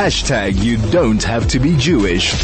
You don't have to be Jewish.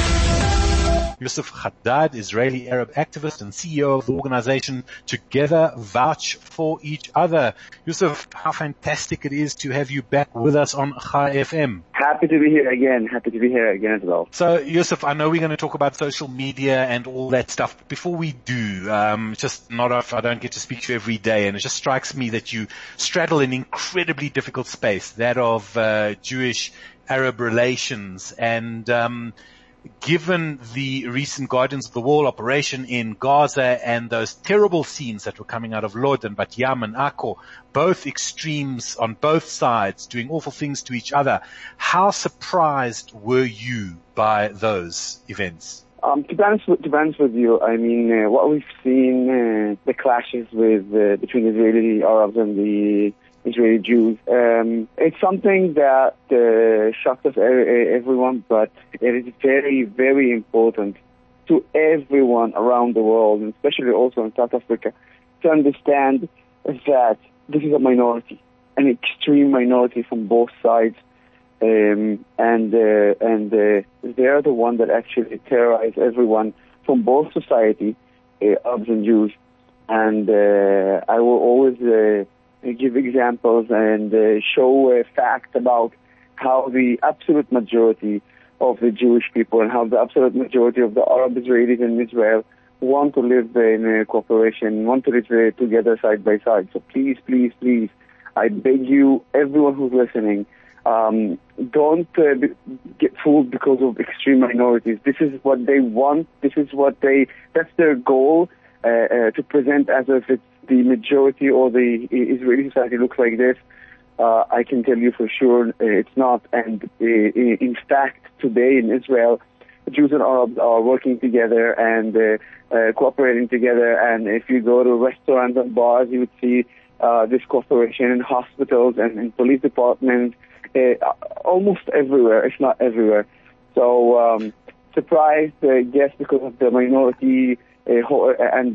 Yusuf Haddad, Israeli Arab activist and CEO of the organization Together Vouch for Each Other. Yusuf, how fantastic it is to have you back with us on Chai FM. Happy to be here again. Happy to be here again as well. So, Yusuf, I know we're going to talk about social media and all that stuff. But before we do, I don't get to speak to you every day, and it just strikes me that you straddle an incredibly difficult space, that of Jewish-Arab relations. And given the recent Guardians of the Wall operation in Gaza and those terrible scenes that were coming out of Lod and Bat Yam and Akko, both extremes on both sides doing awful things to each other, how surprised were you by those events? To be honest with you, I mean, what we've seen, the clashes between Israeli Arabs and the Israeli Jews, it's something that shocked us everyone, but it is very, very important to everyone around the world, and especially also in South Africa, to understand that this is a minority, an extreme minority from both sides, and they're the one that actually terrorize everyone from both society, Arabs and Jews. And I will always give examples and show facts about how the absolute majority of the Jewish people and how the absolute majority of the Arab Israelis in Israel want to live in cooperation, want to live together side by side. So please, please, please, I beg you, everyone who's listening, don't get fooled because of extreme minorities. This is what they want. That's their goal, to present as if it's the majority or the Israeli society looks like this. I can tell you for sure it's not. And in fact, today in Israel, Jews and Arabs are working together and cooperating together. And if you go to restaurants and bars, you would see this cooperation in hospitals and in police departments, almost everywhere, if not everywhere. So surprised, yes, because of the minority and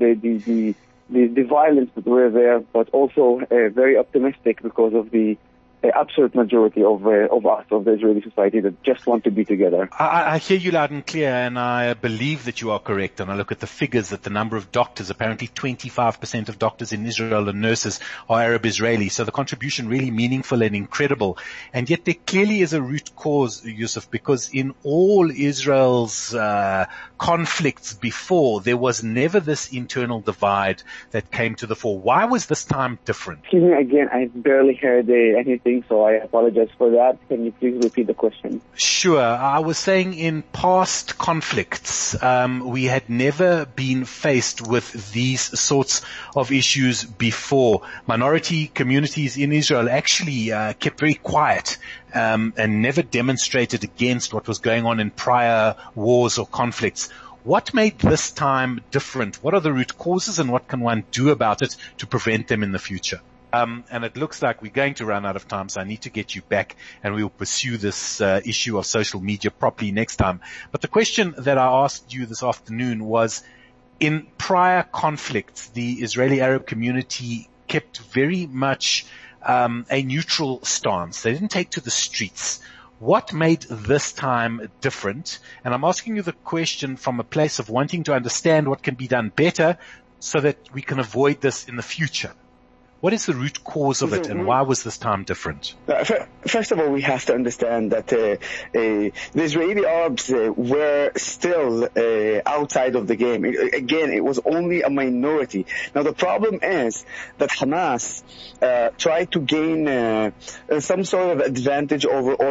the violence that were there, but also very optimistic because of the absolute majority of us, of the Israeli society, that just want to be together. I hear you loud and clear, and I believe that you are correct. And I look at the figures that the number of doctors, apparently 25% of doctors in Israel and nurses are Arab Israeli. So the contribution really meaningful and incredible. And yet there clearly is a root cause, Yusuf, because in all Israel's conflicts before, there was never this internal divide that came to the fore. Why was this time different? Excuse me again, I barely heard anything, so I apologize for that. Can you please repeat the question? Sure. I was saying in past conflicts, we had never been faced with these sorts of issues before. Minority communities in Israel actually kept very quiet and never demonstrated against what was going on in prior wars or conflicts. What made this time different? What are the root causes, and what can one do about it to prevent them in the future? And it looks like we're going to run out of time, so I need to get you back, and we'll pursue this issue of social media properly next time. But the question that I asked you this afternoon was, in prior conflicts, the Israeli Arab community kept very much a neutral stance. They didn't take to the streets. What made this time different? And I'm asking you the question from a place of wanting to understand what can be done better so that we can avoid this in the future. What is the root cause of it, and why was this time different? First of all, we have to understand that the Israeli Arabs were still outside of the game. Again, it was only a minority. Now, the problem is that Hamas tried to gain some sort of advantage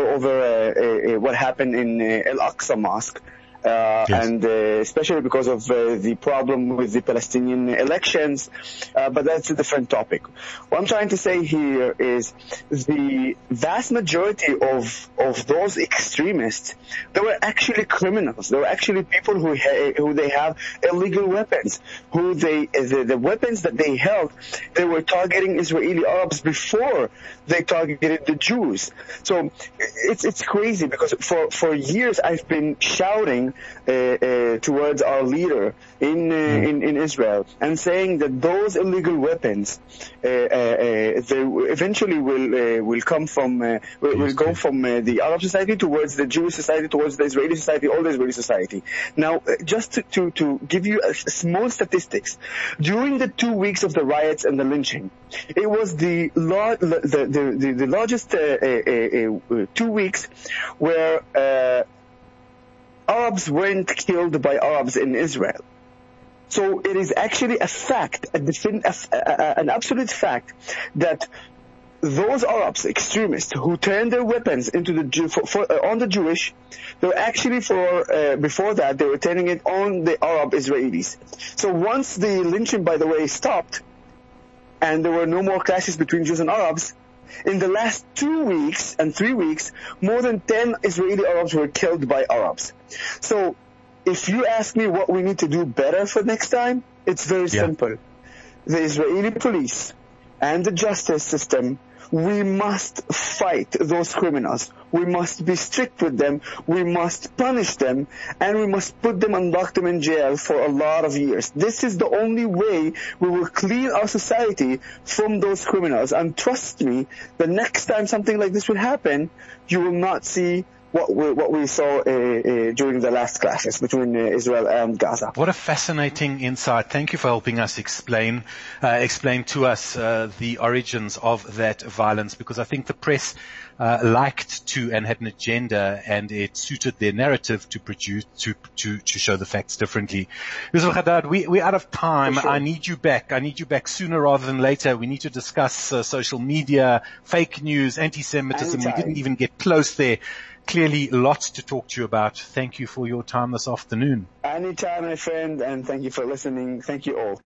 over what happened in Al-Aqsa Mosque. Yes. And especially because of the problem with the Palestinian elections, but that's a different topic. What I'm trying to say here is the vast majority of those extremists, they were actually criminals. They were actually people who they have illegal weapons, the weapons that they held, they were targeting Israeli Arabs before they targeted the Jews. So it's crazy, because for years I've been shouting towards our leader in Israel, and saying that those illegal weapons they eventually will come from will go from the Arab society towards the Jewish society, towards the Israeli society, all the Israeli society. Now, just to give you a small statistics, during the 2 weeks of the riots and the lynching, it was the largest 2 weeks where Arabs weren't killed by Arabs in Israel. So it is actually a fact, an absolute fact, that those Arabs, extremists, who turned their weapons into on the Jewish, they were actually before that, they were turning it on the Arab Israelis. So once the lynching, by the way, stopped, and there were no more clashes between Jews and Arabs, in the last 2 weeks and 3 weeks, more than 10 Israeli Arabs were killed by Arabs. So if you ask me what we need to do better for next time, it's very simple. The Israeli police and the justice system, we must fight those criminals. We must be strict with them. We must punish them, and we must put them and lock them in jail for a lot of years. This is the only way we will clean our society from those criminals. And trust me, the next time something like this will happen, you will not see what we saw during the last clashes between Israel and Gaza. What a fascinating insight. Thank you for helping us explain to us the origins of that violence, because I think the press liked to and had an agenda, and it suited their narrative to produce to show the facts differently. Yusuf Haddad, we're out of time. Sure. I need you back sooner rather than later. We need to discuss social media, fake news, anti-Semitism. Anytime. We didn't even get close there. Clearly lots to talk to you about. Thank you for your time this afternoon. Anytime, my friend, and thank you for listening. Thank you all.